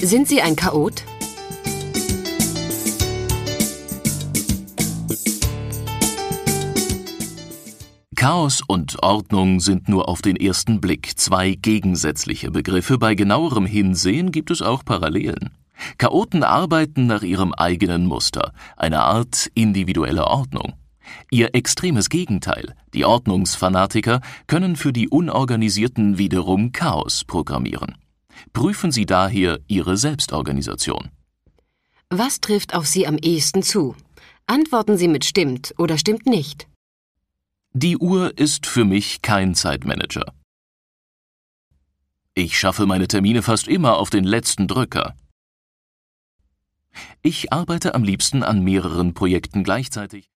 Sind Sie ein Chaot? Chaos und Ordnung sind nur auf den ersten Blick zwei gegensätzliche Begriffe. Bei genauerem Hinsehen gibt es auch Parallelen. Chaoten arbeiten nach ihrem eigenen Muster, einer Art individueller Ordnung. Ihr extremes Gegenteil, die Ordnungsfanatiker, können für die Unorganisierten wiederum Chaos programmieren. Prüfen Sie daher Ihre Selbstorganisation. Was trifft auf Sie am ehesten zu? Antworten Sie mit stimmt oder stimmt nicht. Die Uhr ist für mich kein Zeitmanager. Ich schaffe meine Termine fast immer auf den letzten Drücker. Ich arbeite am liebsten an mehreren Projekten gleichzeitig.